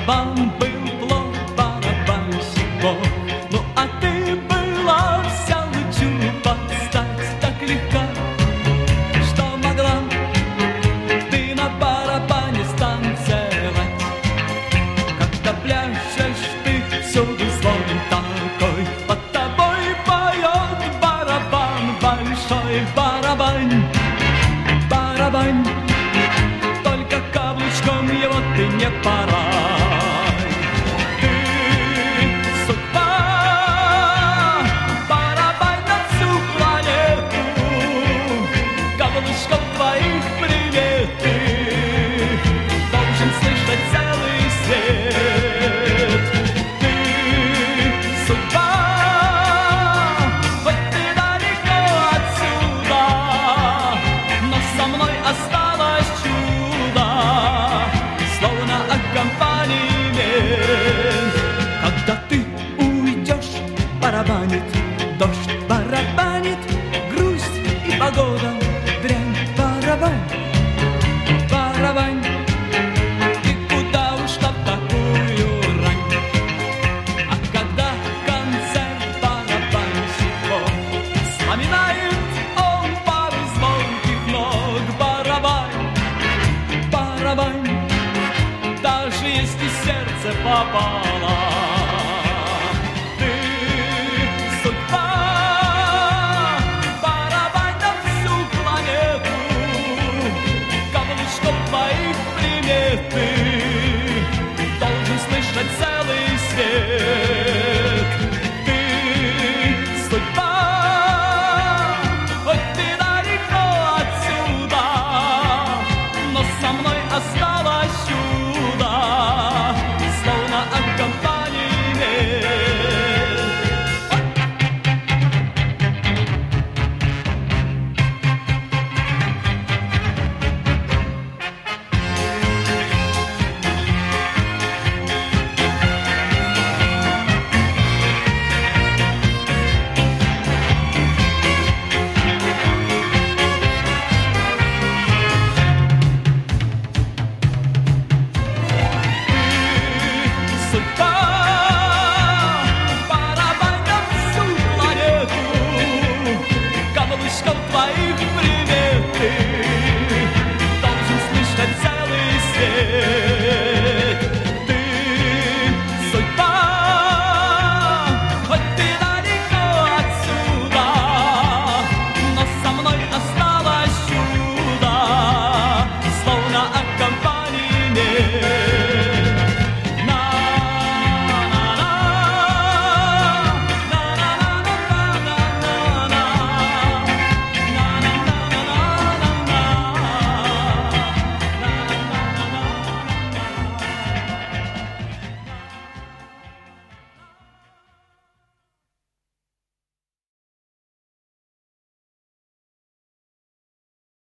Барабан был плох, барабанщик бог. Ну а ты была вся лучу подстать, так легка, что могла ты на барабане станцевать. Когда пляшешь ты, всюду звон такой, под тобой поет барабан, большой барабан, барабан. Только каблучком его ты не порай. Ты судьба, барабан на всю планету, каблучком твоих приветы должен слышать целый свет. Ты судьба, хоть ты далеко отсюда, но со мной осталось чудо, словно аккомпанемент. Когда ты уйдешь, барабанит дождь, барабанит грусть и погода, дрянь, барабан, барабан. И куда уж там такую рань? А когда концерт барабанщиков вспоминает он пару звонких ног, барабан, барабан. Даже если сердце попало